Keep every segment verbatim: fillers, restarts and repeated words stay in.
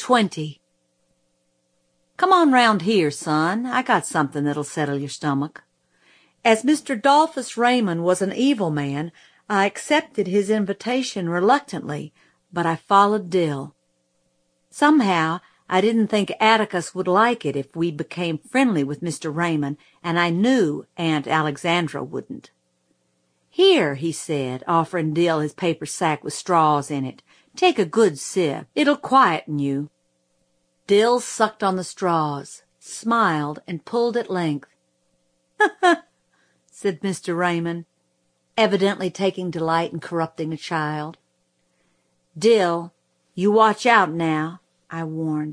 twenty. Come on round here, son. I got something that'll settle your stomach. As Mister Dolphus Raymond was an evil man, I accepted his invitation reluctantly, but I followed Dill. Somehow, I didn't think Atticus would like it if we became friendly with Mister Raymond, and I knew Aunt Alexandra wouldn't. Here, he said, offering Dill his paper sack with straws in it. Take a good sip. It'll quieten you. Dill sucked on the straws, smiled, and pulled at length. Ha ha, said Mister Raymond, evidently taking delight in corrupting a child. Dill, you watch out now, I warned.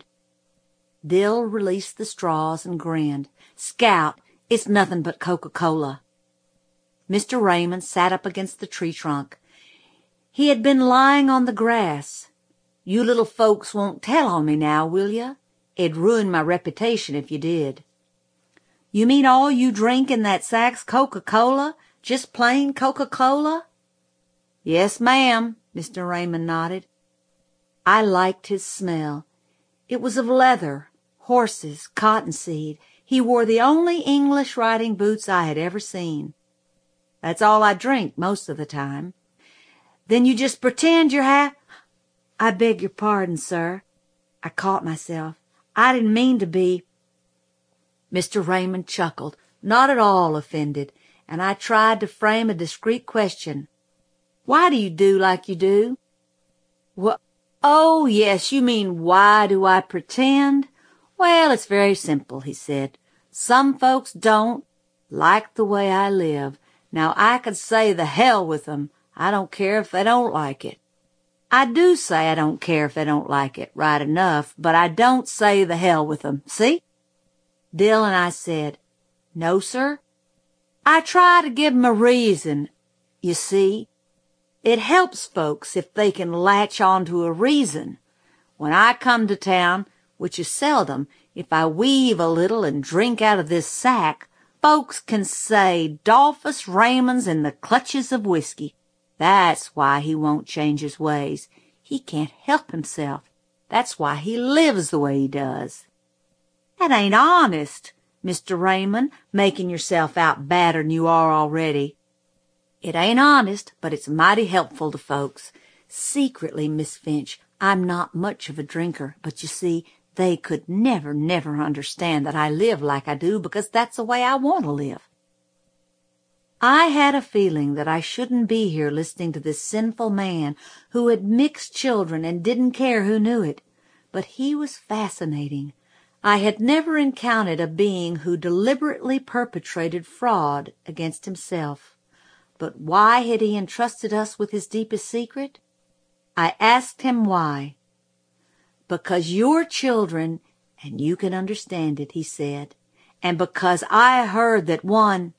Dill released the straws and grinned. Scout, it's nothing but Coca-Cola. Mister Raymond sat up against the tree trunk. He had been lying on the grass. You little folks won't tell on me now, will ya? It'd ruin my reputation if you did. You mean all you drink in that sack's Coca-Cola? Just plain Coca-Cola? Yes, ma'am, Mister Raymond nodded. I liked his smell. It was of leather, horses, cottonseed. He wore the only English riding boots I had ever seen. That's all I drink most of the time. Then you just pretend you're half... I beg your pardon, sir. I caught myself. I didn't mean to be... Mister Raymond chuckled, not at all offended, and I tried to frame a discreet question. Why do you do like you do? What? Oh, yes, you mean why do I pretend? Well, it's very simple, he said. Some folks don't like the way I live. Now, I could say the hell with them. I don't care if they don't like it. I do say I don't care if they don't like it, right enough, but I don't say the hell with them, see? Dill and I said, no, sir. I try to give 'em a reason, you see. It helps folks if they can latch on to a reason. When I come to town, which is seldom, if I weave a little and drink out of this sack, folks can say Dolphus Raymond's in the clutches of whiskey. That's why he won't change his ways. He can't help himself. That's why he lives the way he does. That ain't honest, Mister Raymond, making yourself out badder'n you are already. It ain't honest, but it's mighty helpful to folks. Secretly, Miss Finch, I'm not much of a drinker, but you see, they could never, never understand that I live like I do because that's the way I want to live. I had a feeling that I shouldn't be here listening to this sinful man who had mixed children and didn't care who knew it. But he was fascinating. I had never encountered a being who deliberately perpetrated fraud against himself. But why had he entrusted us with his deepest secret? I asked him why. Because you're children, and you can understand it, he said, and because I heard that one...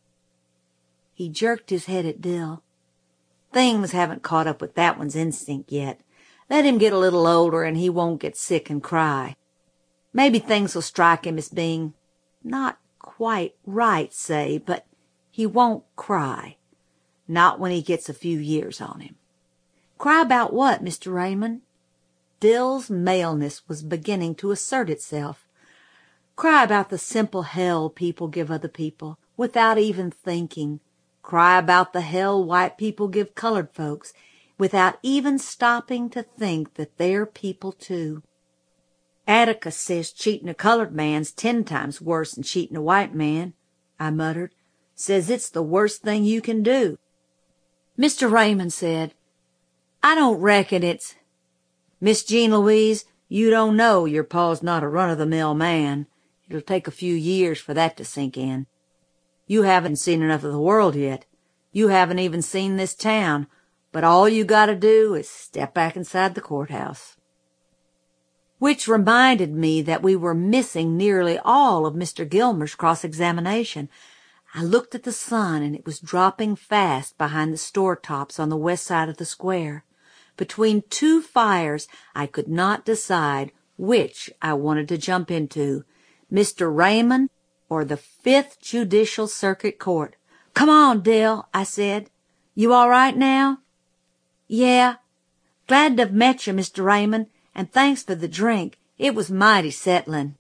He jerked his head at Dill. Things haven't caught up with that one's instinct yet. Let him get a little older and he won't get sick and cry. Maybe things will strike him as being not quite right, say, but he won't cry. Not when he gets a few years on him. Cry about what, Mister Raymond? Dill's maleness was beginning to assert itself. Cry about the simple hell people give other people, without even thinking. Cry about the hell white people give colored folks, without even stopping to think that they're people too. Atticus says cheating a colored man's ten times worse than cheating a white man, I muttered. Says it's the worst thing you can do. Mister Raymond said, I don't reckon it's... Miss Jean Louise, you don't know your pa's not a run-of-the-mill man. It'll take a few years for that to sink in. You haven't seen enough of the world yet. You haven't even seen this town, but all you gotta do is step back inside the courthouse. Which reminded me that we were missing nearly all of Mister Gilmer's cross-examination. I looked at the sun, and it was dropping fast behind the store tops on the west side of the square. Between two fires, I could not decide which I wanted to jump into, Mister Raymond or the Fifth Judicial Circuit Court. Come on, Dill, I said. You all right now? Yeah. Glad to have met you, Mister Raymond, and thanks for the drink. It was mighty settling.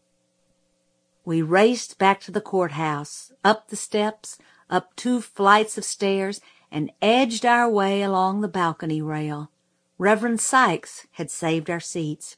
We raced back to the courthouse, up the steps, up two flights of stairs, and edged our way along the balcony rail. Reverend Sykes had saved our seats.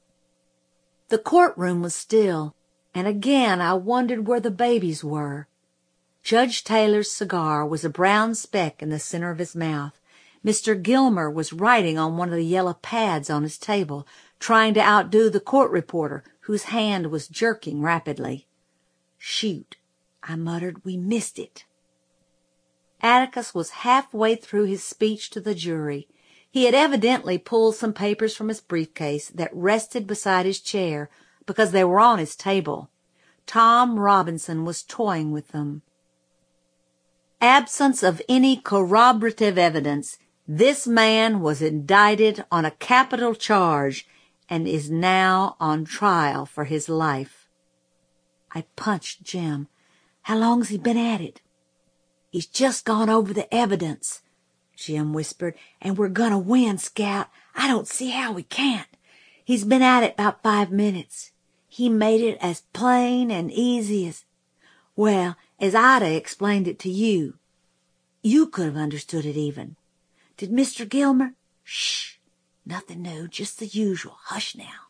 The courtroom was still, and again I wondered where the babies were. Judge Taylor's cigar was a brown speck in the center of his mouth. Mister Gilmer was writing on one of the yellow pads on his table, trying to outdo the court reporter, whose hand was jerking rapidly. "Shoot," I muttered, "we missed it." Atticus was halfway through his speech to the jury. He had evidently pulled some papers from his briefcase that rested beside his chair because they were on his table. Tom Robinson was toying with them. Absence of any corroborative evidence, this man was indicted on a capital charge and is now on trial for his life. I punched Jim. "How long's he been at it?" "He's just gone over the evidence," Jim whispered, "and we're gonna win, Scout. I don't see how we can't. He's been at it about five minutes. He made it as plain and easy as, well, as I'd have explained it to you. You could have understood it even. Did Mister Gilmer?" "Shh. Nothing new, just the usual. Hush now."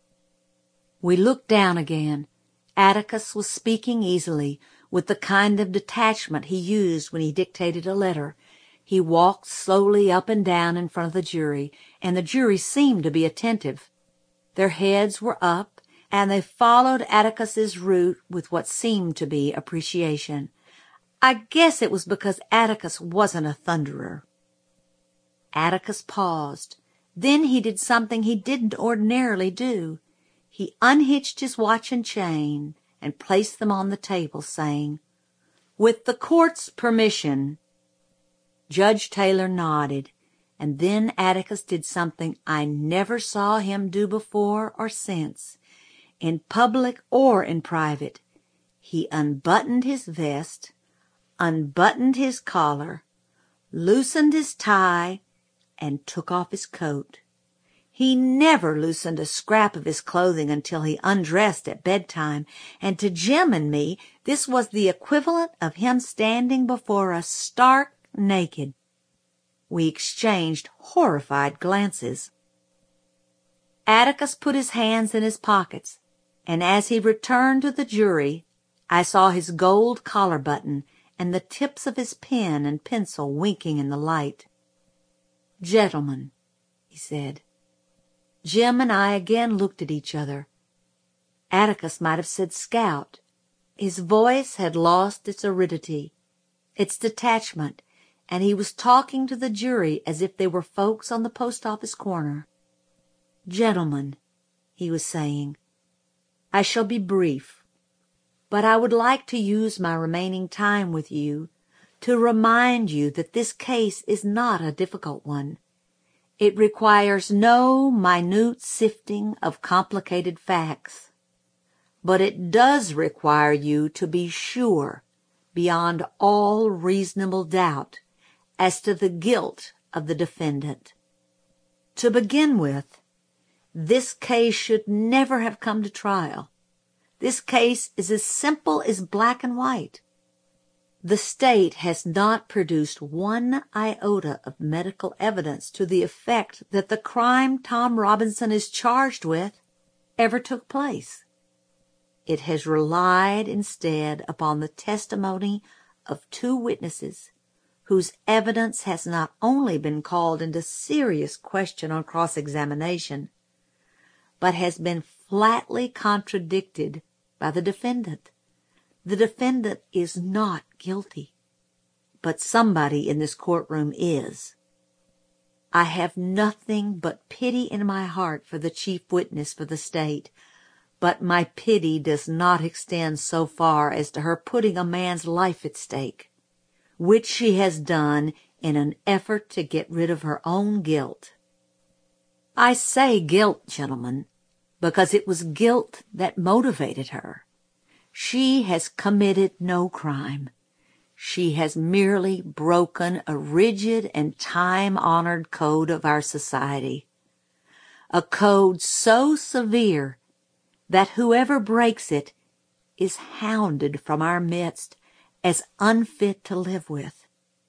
We looked down again. Atticus was speaking easily, with the kind of detachment he used when he dictated a letter. He walked slowly up and down in front of the jury, and the jury seemed to be attentive. Their heads were up, and they followed Atticus's route with what seemed to be appreciation. I guess it was because Atticus wasn't a thunderer. Atticus paused. Then he did something he didn't ordinarily do. He unhitched his watch and chain and placed them on the table, saying, "With the court's permission." Judge Taylor nodded, and then Atticus did something I never saw him do before or since, in public or in private. He unbuttoned his vest, unbuttoned his collar, loosened his tie, and took off his coat. He never loosened a scrap of his clothing until he undressed at bedtime, and to Jim and me this was the equivalent of him standing before us stark naked. We exchanged horrified glances. Atticus put his hands in his pockets, and as he returned to the jury, I saw his gold collar button and the tips of his pen and pencil winking in the light. "Gentlemen," he said. Jim and I again looked at each other. Atticus might have said Scout. His voice had lost its aridity, its detachment, and he was talking to the jury as if they were folks on the post office corner. "Gentlemen," he was saying, "I shall be brief, but I would like to use my remaining time with you to remind you that this case is not a difficult one. It requires no minute sifting of complicated facts, but it does require you to be sure, beyond all reasonable doubt, as to the guilt of the defendant. To begin with, this case should never have come to trial. This case is as simple as black and white. The state has not produced one iota of medical evidence to the effect that the crime Tom Robinson is charged with ever took place. It has relied instead upon the testimony of two witnesses whose evidence has not only been called into serious question on cross-examination, but has been flatly contradicted by the defendant. The defendant is not guilty, but somebody in this courtroom is. I have nothing but pity in my heart for the chief witness for the state, but my pity does not extend so far as to her putting a man's life at stake, which she has done in an effort to get rid of her own guilt. I say guilt, gentlemen, because it was guilt that motivated her. She has committed no crime. She has merely broken a rigid and time-honored code of our society. a code so severe that whoever breaks it is hounded from our midst as unfit to live with.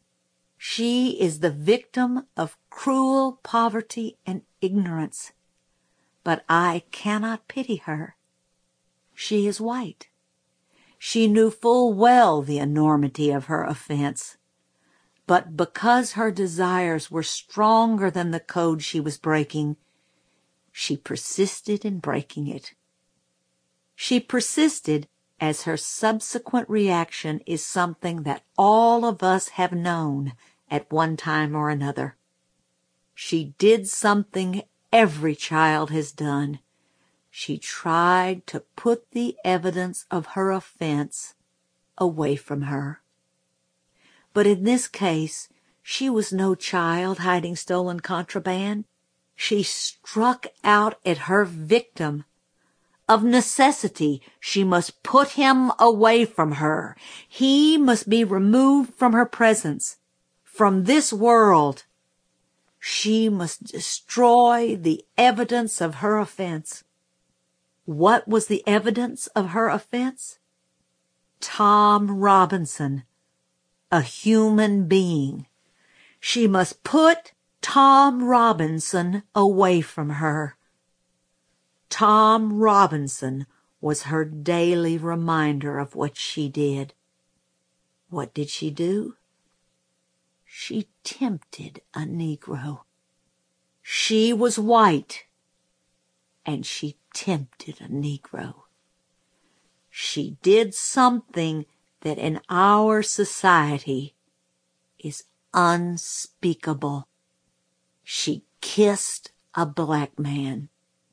She is the victim of cruel poverty and ignorance, but I cannot pity her. She is white. She knew full well the enormity of her offense, but because her desires were stronger than the code she was breaking, she persisted in breaking it. She persisted as her subsequent reaction is something that all of us have known at one time or another. She did something every child has done. She tried to put the evidence of her offense away from her. But in this case, she was no child hiding stolen contraband. She struck out at her victim. Of necessity, she must put him away from her. He must be removed from her presence, from this world. She must destroy the evidence of her offense. What was the evidence of her offense? Tom Robinson, a human being. She must put Tom Robinson away from her. Tom Robinson was her daily reminder of what she did. What did she do? She tempted a Negro. She was white, and she tempted a Negro. She did something that in our society is unspeakable. She kissed a black man.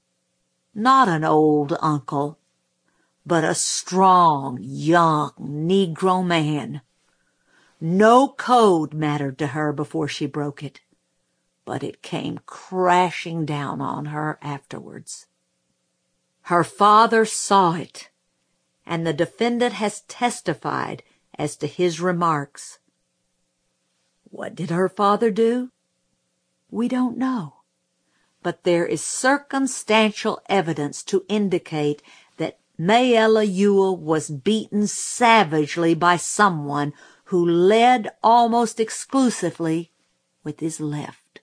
Not an old uncle, but a strong, young Negro man. No code mattered to her before she broke it, but it came crashing down on her afterwards. Her father saw it, and the defendant has testified as to his remarks. What did her father do? We don't know. But there is circumstantial evidence to indicate that Mayella Ewell was beaten savagely by someone who led almost exclusively with his left.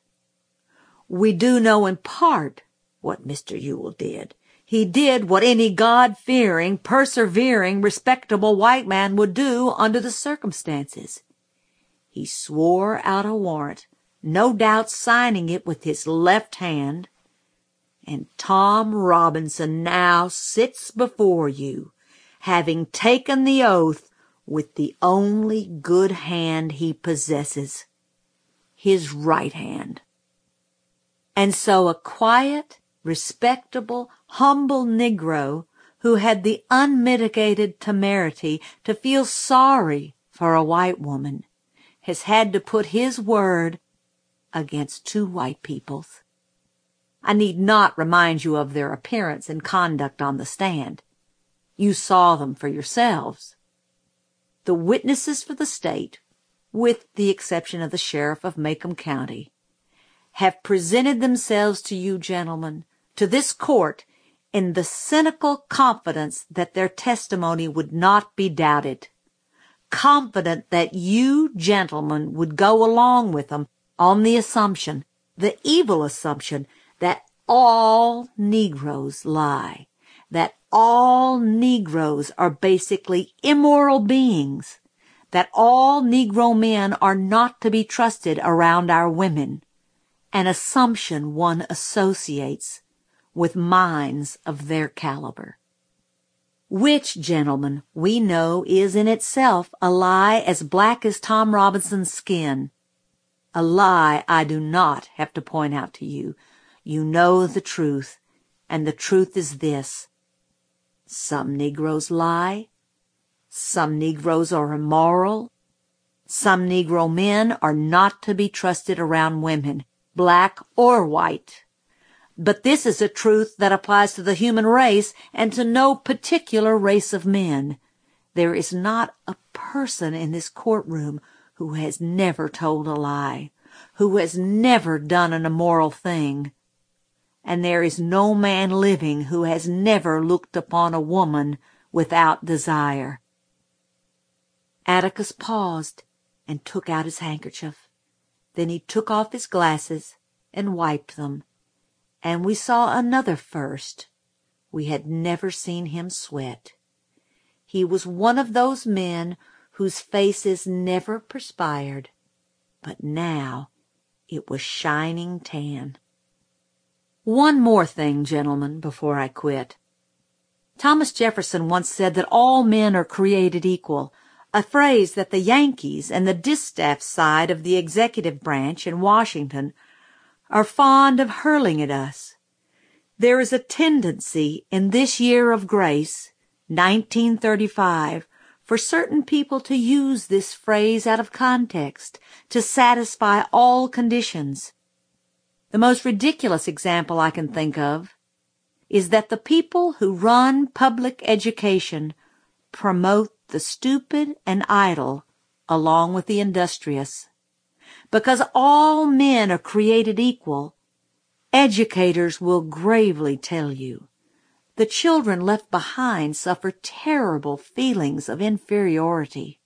We do know in part what Mister Ewell did. He did what any God-fearing, persevering, respectable white man would do under the circumstances. He swore out a warrant, no doubt signing it with his left hand, and Tom Robinson now sits before you, having taken the oath with the only good hand he possesses, his right hand. And so a quiet, respectable, humble Negro who had the unmitigated temerity to feel sorry for a white woman has had to put his word against two white people's. I need not remind you of their appearance and conduct on the stand. You saw them for yourselves. The witnesses for the state, with the exception of the sheriff of Macomb County, have presented themselves to you gentlemen, to this court, in the cynical confidence that their testimony would not be doubted, confident that you gentlemen would go along with them on the assumption, the evil assumption, that all Negroes lie, that all Negroes are basically immoral beings, that all Negro men are not to be trusted around our women, an assumption one associates with minds of their caliber. Which, gentlemen, we know is in itself a lie as black as Tom Robinson's skin. A lie I do not have to point out to you. You know the truth, and the truth is this. Some Negroes lie. Some Negroes are immoral. Some Negro men are not to be trusted around women, black or white. But this is a truth that applies to the human race and to no particular race of men. There is not a person in this courtroom who has never told a lie, who has never done an immoral thing. and there is no man living who has never looked upon a woman without desire." Atticus paused and took out his handkerchief. Then he took off his glasses and wiped them, and we saw another first. We had never seen him sweat. He was one of those men whose faces never perspired, but now it was shining tan. One more thing, gentlemen, before I quit. Thomas Jefferson once said that all men are created equal, a phrase that the Yankees and the distaff side of the executive branch in Washington are fond of hurling at us. There is a tendency in this year of grace, nineteen thirty-five, for certain people to use this phrase out of context to satisfy all conditions. The most ridiculous example I can think of is that the people who run public education promote the stupid and idle along with the industrious. Because all men are created equal, educators will gravely tell you the children left behind suffer terrible feelings of inferiority.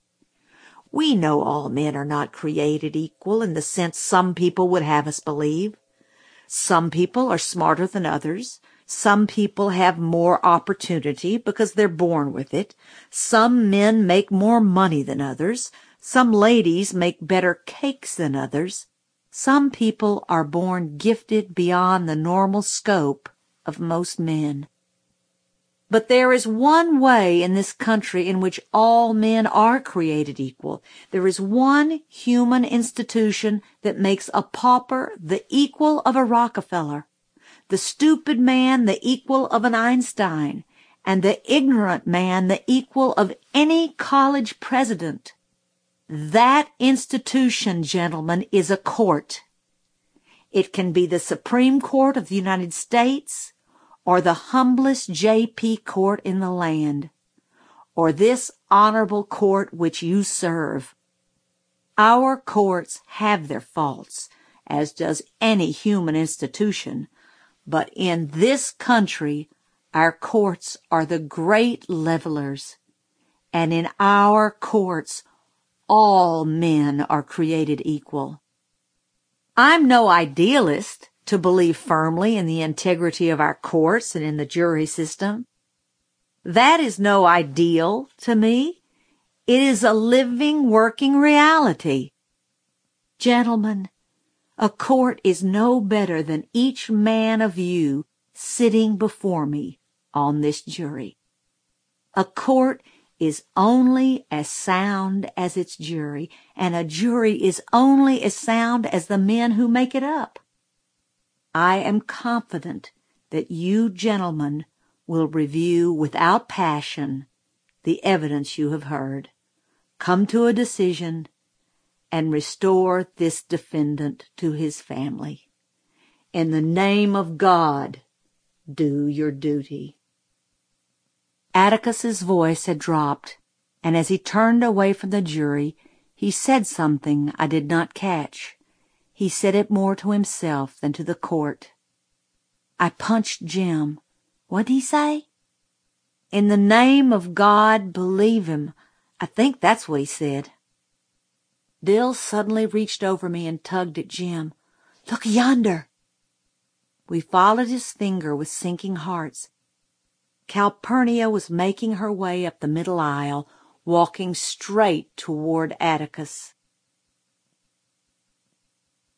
We know all men are not created equal in the sense some people would have us believe. Some people are smarter than others. Some people have more opportunity because they're born with it. Some men make more money than others. Some ladies make better cakes than others. Some people are born gifted beyond the normal scope of most men. But there is one way in this country in which all men are created equal. There is one human institution that makes a pauper the equal of a Rockefeller, the stupid man the equal of an Einstein, and the ignorant man the equal of any college president. That institution, gentlemen, is a court. It can be the Supreme Court of the United States, or the humblest J P court in the land, or this honorable court which you serve. Our courts have their faults, as does any human institution, but in this country our courts are the great levelers, and in our courts all men are created equal. I'm no idealist to believe firmly in the integrity of our courts and in the jury system. That is no ideal to me. It is a living, working reality. Gentlemen, a court is no better than each man of you sitting before me on this jury. A court is only as sound as its jury, and a jury is only as sound as the men who make it up. I am confident that you gentlemen will review without passion the evidence you have heard, come to a decision, and restore this defendant to his family. In the name of God, do your duty. Atticus's voice had dropped, and as he turned away from the jury, he said something I did not catch. He said it more to himself than to the court. I punched Jim. What'd he say? In the name of God, believe him. I think that's what he said. Bill suddenly reached over me and tugged at Jim. Look yonder. We followed his finger with sinking hearts. Calpurnia was making her way up the middle aisle, walking straight toward Atticus.